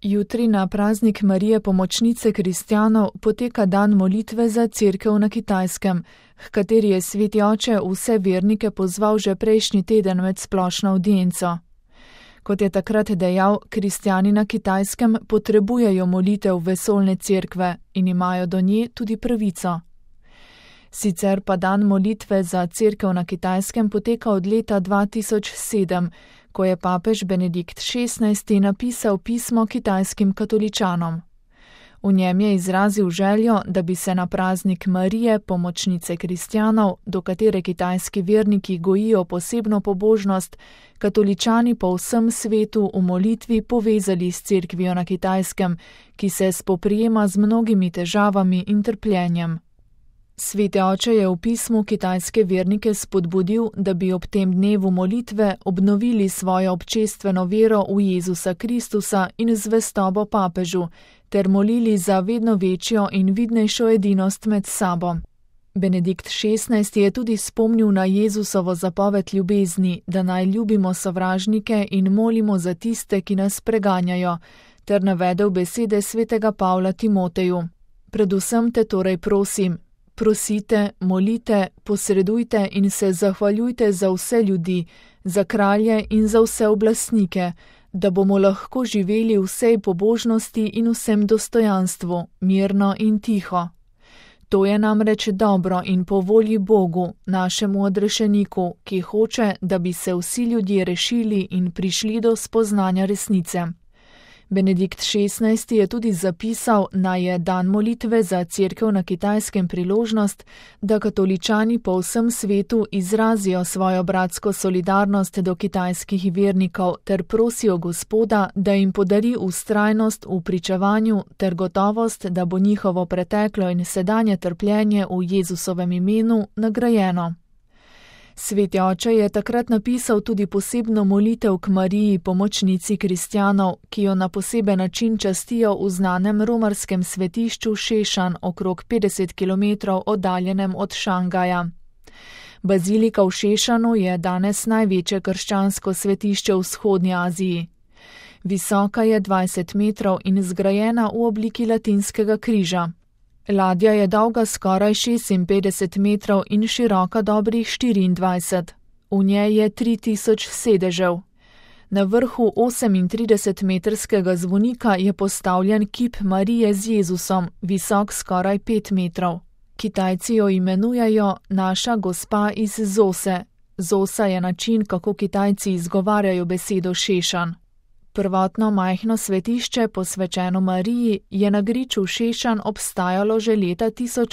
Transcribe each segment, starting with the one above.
Jutri na praznik Marije Pomočnice kristjanov poteka dan molitve za Cerkev na Kitajskem, h kateri je Sveti oče vse vernike pozval že prejšnji teden med splošno avdienco. Kot je takrat dejal, kristjani na Kitajskem potrebujejo molitev vesoljne cerkve in imajo do nje tudi pravico. Sicer pa dan molitve za Cerkev na Kitajskem poteka od leta 2007, ko je papež Benedikt XVI napisal pismo kitajskim katoličanom. V njem je izrazil željo, da bi se na praznik Marije, Pomočnice kristjanov, do katere kitajski verniki gojijo posebno pobožnost, katoličani po vsem svetu v molitvi povezali s cerkvijo na Kitajskem, ki se spoprijema z mnogimi težavami in trpljenjem. Sveti oče je v pismu kitajske vernike spodbudil, da bi ob tem dnevu molitve obnovili svojo občestveno vero v Jezusa Kristusa in zvestobo papežu, ter molili za vedno večjo in vidnejšo edinost med sabo. Benedikt XVI je tudi spomnil na Jezusovo zapoved ljubezni, da naj ljubimo sovražnike in molimo za tiste, ki nas preganjajo, ter navedel besede svetega Pavla Timoteju. Predvsem te torej prosim, prosite, molite, posredujte in se zahvaljujte za vse ljudi, za kralje in za vse oblastnike, da bomo lahko živeli v vsej pobožnosti in vsem dostojanstvu, mirno in tiho. To je namreč dobro in po volji Bogu, našemu odrešeniku, ki hoče, da bi se vsi ljudje rešili in prišli do spoznanja resnice. Benedikt XVI je tudi zapisal, naj je dan molitve za Cerkev na Kitajskem priložnost, da katoličani po vsem svetu izrazijo svojo bratsko solidarnost do kitajskih vernikov ter prosijo Gospoda, da jim podari vztrajnost v pričevanju ter gotovost, da bo njihovo preteklo in sedanje trpljenje v Jezusovem imenu nagrajeno. Sveti oče je takrat napisal tudi posebno molitev k Mariji, Pomočnici kristjanov, ki jo na poseben način častijo v znanem romarskem svetišču Šešan, okrog 50 km oddaljenem od Šangaja. Bazilika v Šešanu je danes največje krščansko svetišče v vzhodnji Aziji. Visoka je 20 metrov in zgrajena v obliki latinskega križa. Ladja je dolga skoraj 56 metrov in široka dobrih 24. V njej je 3000 sedežev. Na vrhu 38-metrskega zvonika je postavljen kip Marije z Jezusom, visok skoraj 5 metrov. Kitajci jo imenujejo naša gospa iz Zose. Zosa je način, kako Kitajci izgovarjajo besedo Šešan. Prvotno majhno svetišče, posvečeno Mariji, je na griču Šešan obstajalo že leta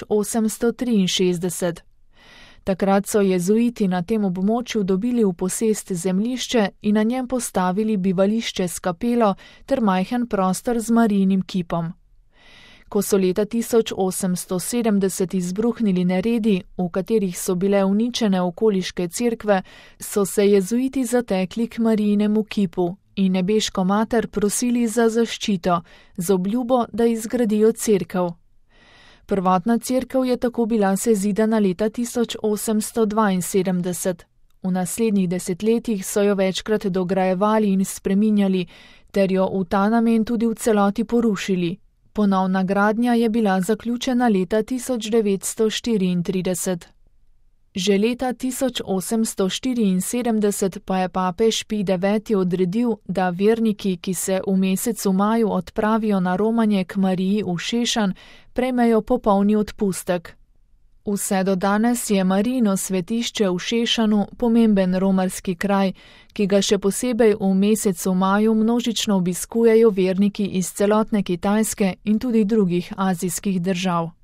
1863. Takrat so jezuiti na tem območju dobili v posest zemljišče in na njem postavili bivališče s kapelo ter majhen prostor z Marijinim kipom. Ko so leta 1870 izbruhnili neredi, v katerih so bile uničene okoliške cerkve, so se jezuiti zatekli k Marijinemu kipu in nebeško mater prosili za zaščito, z obljubo, da izgradijo cerkev. Prvotna cerkev je tako bila sezidana leta 1872. V naslednjih desetletjih so jo večkrat dograjevali in spreminjali, ter jo v ta namen tudi v celoti porušili. Ponovna gradnja je bila zaključena leta 1934. Že leta 1874 pa je papež Pij IX odredil, da verniki, ki se v mesecu maju odpravijo na romanje k Mariji v Šešan, prejmejo popolni odpustek. Vse do danes je Marijino svetišče v Šešanu pomemben romarski kraj, ki ga še posebej v mesecu maju množično obiskujejo verniki iz celotne Kitajske in tudi drugih azijskih držav.